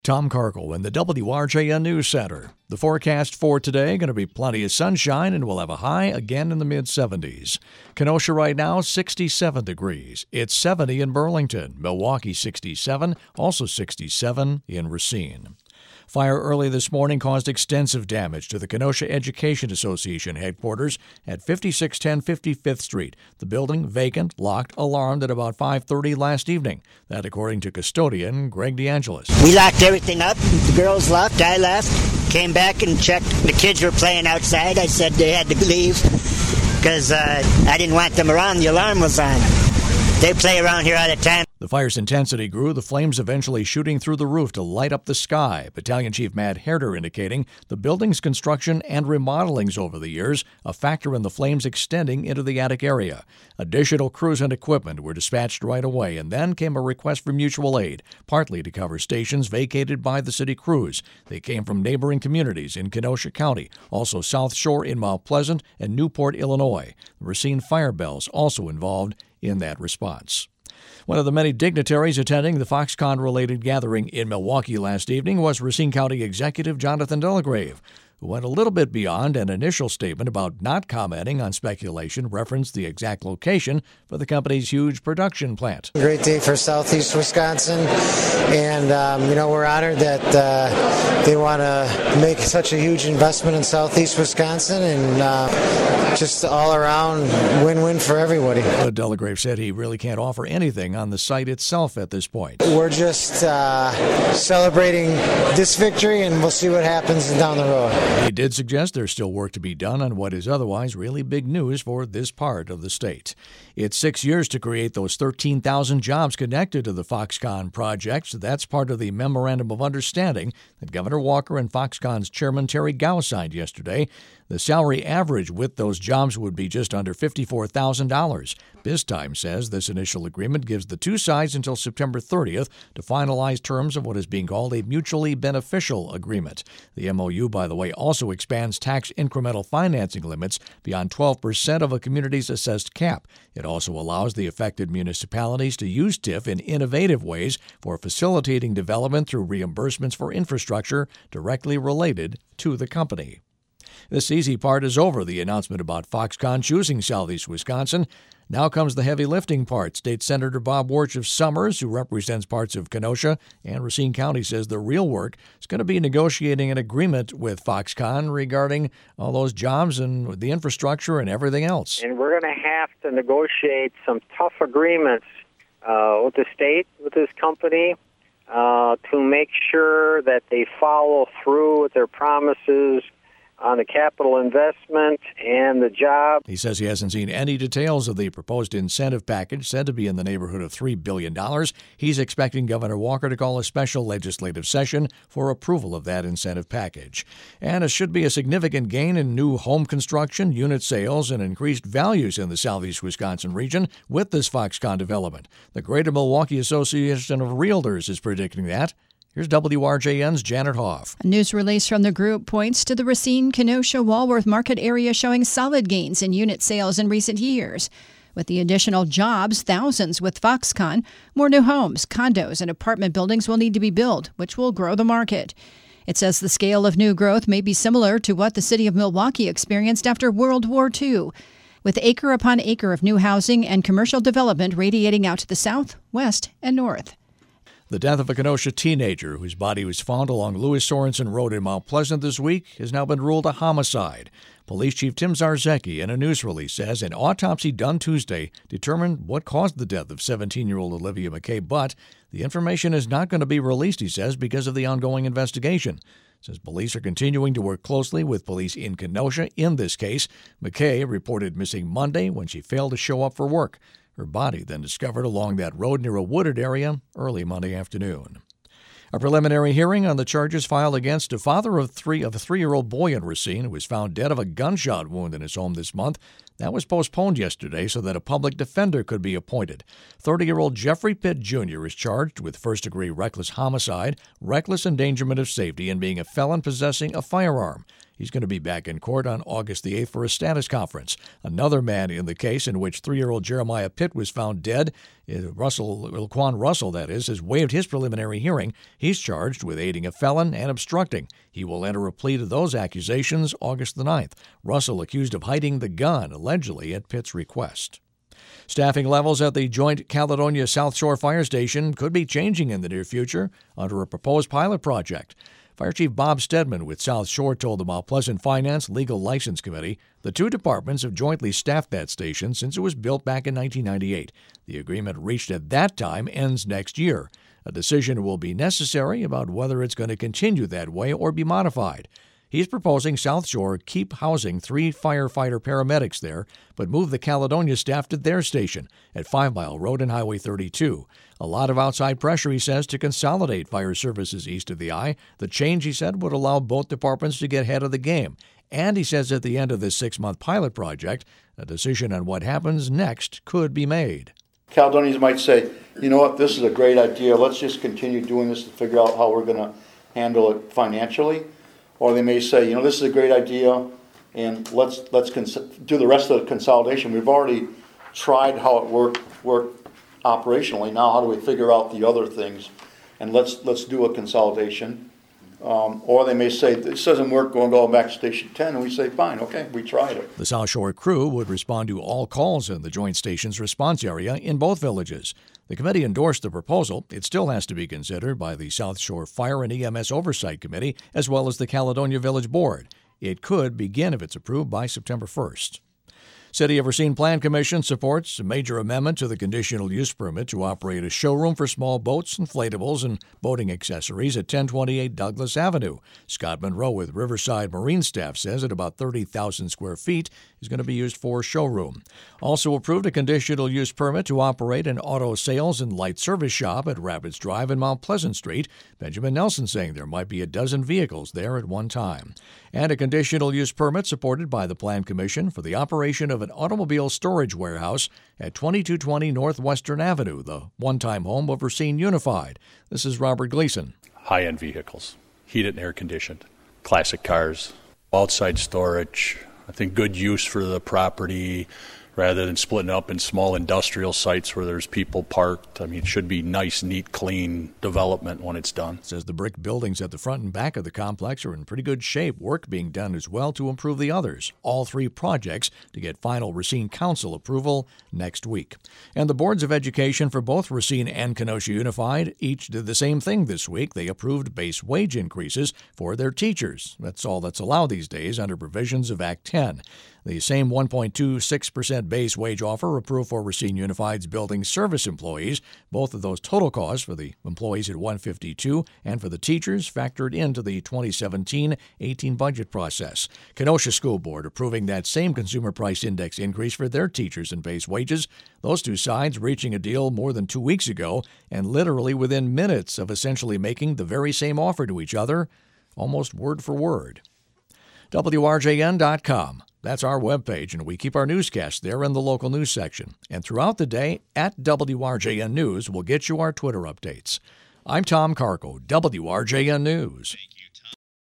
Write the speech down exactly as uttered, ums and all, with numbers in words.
Tom Cargill in the W R J N News Center. The forecast for today, going to be plenty of sunshine, and we'll have a high again in the mid-seventies. Kenosha right now, sixty-seven degrees. It's seventy in Burlington. Milwaukee, sixty-seven. Also sixty-seven in Racine. Fire early this morning caused extensive damage to the Kenosha Education Association headquarters at fifty-six ten fifty-fifth Street. The building vacant, locked, alarmed at about five thirty last evening. That according to custodian Greg DeAngelis. We locked everything up. The girls left. I left. Came back and checked. The kids were playing outside. I said they had to leave because uh, I didn't want them around. The alarm was on. They play around here all the time. The fire's intensity grew, the flames eventually shooting through the roof to light up the sky. Battalion Chief Matt Herder indicating the building's construction and remodelings over the years a factor in the flames extending into the attic area. Additional crews and equipment were dispatched right away, and then came a request for mutual aid, partly to cover stations vacated by the city crews. They came from neighboring communities in Kenosha County, also South Shore in Mount Pleasant and Newport, Illinois. The Racine Fire Bells also involved in that response. One of the many dignitaries attending the Foxconn-related gathering in Milwaukee last evening was Racine County Executive Jonathan Delagrave, who went a little bit beyond an initial statement about not commenting on speculation referenced the exact location for the company's huge production plant. Great day for Southeast Wisconsin, and um, you know we're honored that uh, they want to make such a huge investment in Southeast Wisconsin, and uh, just all around win-win for everybody. But Delagrave said he really can't offer anything on the site itself at this point. We're just uh, celebrating this victory, and we'll see what happens down the road. He did suggest there's still work to be done on what is otherwise really big news for this part of the state. It's six years to create those thirteen thousand jobs connected to the Foxconn project. That's part of the Memorandum of Understanding that Governor Walker and Foxconn's chairman Terry Gao signed yesterday. The salary average with those jobs would be just under fifty-four thousand dollars. BizTime says this initial agreement gives the two sides until September thirtieth to finalize terms of what is being called a mutually beneficial agreement. The M O U, by the way, also expands tax incremental financing limits beyond twelve percent of a community's assessed cap. It also allows the affected municipalities to use T I F in innovative ways for facilitating development through reimbursements for infrastructure directly related to the company. This easy part is over, the announcement about Foxconn choosing Southeast Wisconsin. Now comes the heavy lifting part. State Senator Bob Warch of Summers, who represents parts of Kenosha and Racine County, says the real work is going to be negotiating an agreement with Foxconn regarding all those jobs and the infrastructure and everything else. And we're going to have to negotiate some tough agreements uh, with the state, with this company, uh, to make sure that they follow through with their promises on the capital investment and the job. He says he hasn't seen any details of the proposed incentive package, said to be in the neighborhood of three billion dollars. He's expecting Governor Walker to call a special legislative session for approval of that incentive package. And it should be a significant gain in new home construction, unit sales, and increased values in the Southeast Wisconsin region with this Foxconn development. The Greater Milwaukee Association of Realtors is predicting that. Here's W R J N's Janet Hoff. A news release from the group points to the Racine, Kenosha, Walworth market area showing solid gains in unit sales in recent years. With the additional jobs, thousands with Foxconn, more new homes, condos, and apartment buildings will need to be built, which will grow the market. It says the scale of new growth may be similar to what the city of Milwaukee experienced after World War Two, with acre upon acre of new housing and commercial development radiating out to the south, west, and north. The death of a Kenosha teenager whose body was found along Louis Sorensen Road in Mount Pleasant this week has now been ruled a homicide. Police Chief Tim Zarzecki, in a news release, says an autopsy done Tuesday determined what caused the death of seventeen-year-old Olivia McKay, but the information is not going to be released, he says, because of the ongoing investigation. Says police are continuing to work closely with police in Kenosha in this case. McKay reported missing Monday when she failed to show up for work. Her body then discovered along that road near a wooded area early Monday afternoon. A preliminary hearing on the charges filed against a father of three of a three-year-old boy in Racine who was found dead of a gunshot wound in his home this month. That was postponed yesterday so that a public defender could be appointed. thirty-year-old Jeffrey Pitt Junior is charged with first-degree reckless homicide, reckless endangerment of safety, and being a felon possessing a firearm. He's going to be back in court on August the eighth for a status conference. Another man in the case in which three-year-old Jeremiah Pitt was found dead, Russell, Laquan Russell, that is, has waived his preliminary hearing. He's charged with aiding a felon and obstructing. He will enter a plea to those accusations August the ninth. Russell accused of hiding the gun, allegedly at Pitt's request. Staffing levels at the joint Caledonia South Shore Fire Station could be changing in the near future under a proposed pilot project. Fire Chief Bob Stedman with South Shore told the Mount Pleasant Finance Legal License Committee the two departments have jointly staffed that station since it was built back in nineteen ninety-eight. The agreement reached at that time ends next year. A decision will be necessary about whether it's going to continue that way or be modified. He's proposing South Shore keep housing three firefighter paramedics there, but move the Caledonia staff to their station at Five Mile Road and Highway thirty-two. A lot of outside pressure, he says, to consolidate fire services east of the I. The change, he said, would allow both departments to get ahead of the game. And he says at the end of this six-month pilot project, a decision on what happens next could be made. Caledonians might say, you know what, this is a great idea. Let's just continue doing this to figure out how we're going to handle it financially. Or they may say, you know, this is a great idea, and let's let's cons- do the rest of the consolidation. We've already tried how it worked worked operationally. Now, how do we figure out the other things? And let's let's do a consolidation. Um, or they may say, this doesn't work, going go back to Station ten, and we say, fine, okay, we tried it. The South Shore crew would respond to all calls in the joint station's response area in both villages. The committee endorsed the proposal. It still has to be considered by the South Shore Fire and E M S Oversight Committee, as well as the Caledonia Village Board. It could begin if it's approved by September first. City of Racine Plan Commission supports a major amendment to the conditional use permit to operate a showroom for small boats, inflatables, and boating accessories at ten twenty-eight Douglas Avenue. Scott Monroe with Riverside Marine staff says that about thirty thousand square feet is going to be used for a showroom. Also approved a conditional use permit to operate an auto sales and light service shop at Rapids Drive and Mount Pleasant Street. Benjamin Nelson saying there might be a dozen vehicles there at one time. And a conditional use permit supported by the Plan Commission for the operation of an automobile storage warehouse at twenty-two twenty Northwestern Avenue, the one-time home of Racine Unified. This is Robert Gleason. High-end vehicles, heated and air-conditioned, classic cars, outside storage. I think good use for the property rather than splitting up in small industrial sites where there's people parked. I mean, it should be nice, neat, clean development when it's done. Says the brick buildings at the front and back of the complex are in pretty good shape. Work being done as well to improve the others. All three projects to get final Racine Council approval next week. And the boards of education for both Racine and Kenosha Unified each did the same thing this week. They approved base wage increases for their teachers. That's all that's allowed these days under provisions of Act ten. The same one point two six percent base wage offer approved for Racine Unified's building service employees. Both of those total costs for the employees at one hundred fifty-two and for the teachers factored into the twenty seventeen eighteen budget process. Kenosha School Board approving that same consumer price index increase for their teachers and base wages. Those two sides reaching a deal more than two weeks ago and literally within minutes of essentially making the very same offer to each other, almost word for word. W R J N dot com. That's our webpage, and we keep our newscasts there in the local news section. And throughout the day, at W R J N News, we'll get you our Twitter updates. I'm Tom Carco, W R J N News.